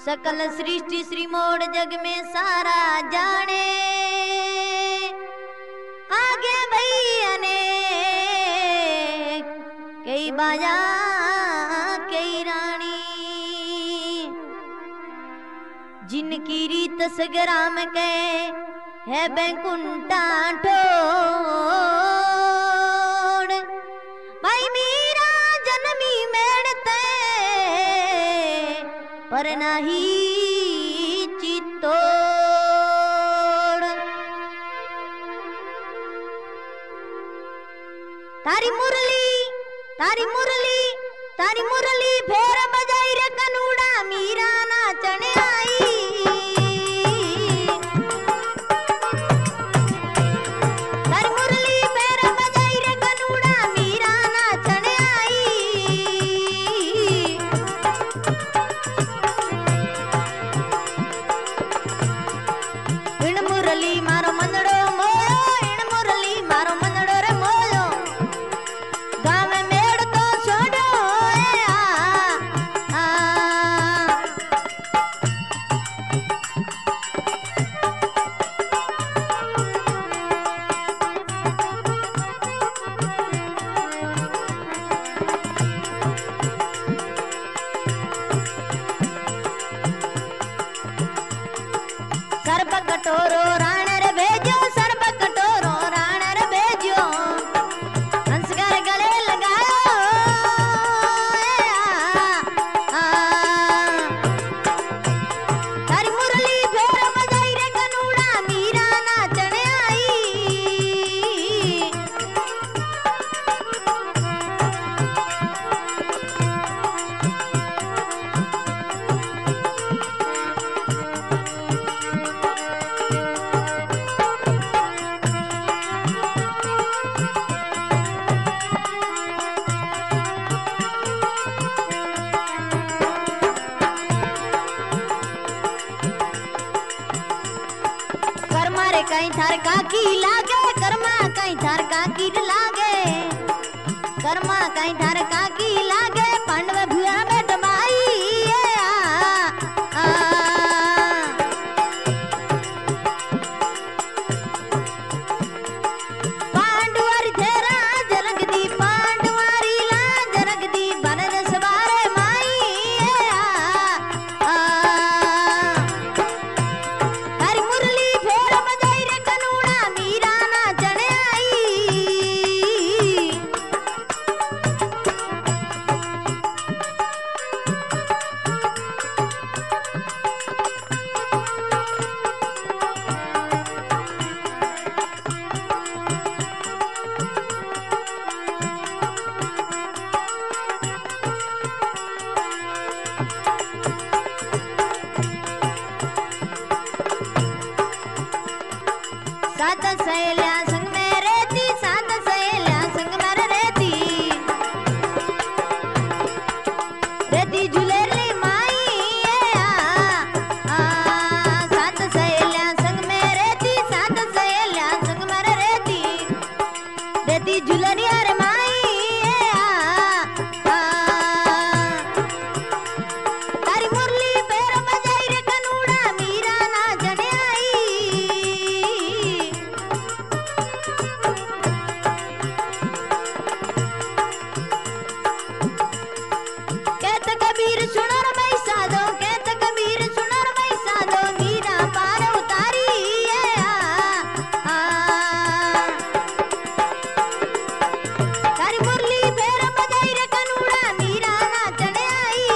सकल सृष्टि श्री मोड़ जग में सारा जाने आगे भैया ने कई बाजा कई रानी जिनकी रीत सगराम के है बैंकुंठा ठोड़ भाई मीरा जन्मी मेड़ते पर नहीं चित्तोड़ तारी मुरली फेर बजाई रे कनूड़ा मीरा नाचने आई तारी मुरली फेर बजाई रे कनूड़ा मीरा नाचने आई इन मुरली मारो मनड़ो मोयो इन मुरली मारो मनड़ो रे मोयो गाँव में मेड़ तो छोड़ो सर्प कटोरो राण रे भेजो सर्प कटोरो राण रे भेजो हंस कर गले लगायो तारी मुरली फेर बजाई रे कनूड़ा मीरा नाचने आई कर्मा रे कहीं थार काकी लागे कर्मा कहीं थार काकी लागे कर्मा कहीं थार काकी लागे पांडव भुआ बैठ माई पांडवारी तेरा जरग दी पांडवारी ला जरग दी बनर सवारे माई तारी मुरली फेर बजाई रे कनूड़ा मीरा नाचने आई सात सहेलियां संग में रहती सात सहेलियां संग में रहती झुलेली माई सात सहेलियां संग में रहती सात सहेलियां संग में रहती झुलरिया रे माई तारी मुरली फेर बजाई रे कनूड़ा मीरा नाचने आई कहत कबीर सुनो रे मैं साधो कहत कबीर सुनो रे मैं साधो मीरा पार उतारी तारी मुरली फेर बजाई रे कनूड़ा मीरा नाचने आई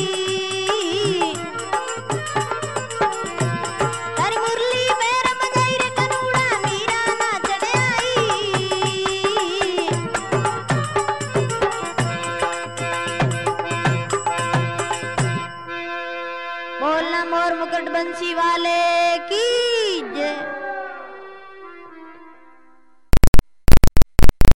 तारी मुरली फेर बजाई रे कनूड़ा मीरा नाचने आई बोलना मोर मुकुट बंसी वाले की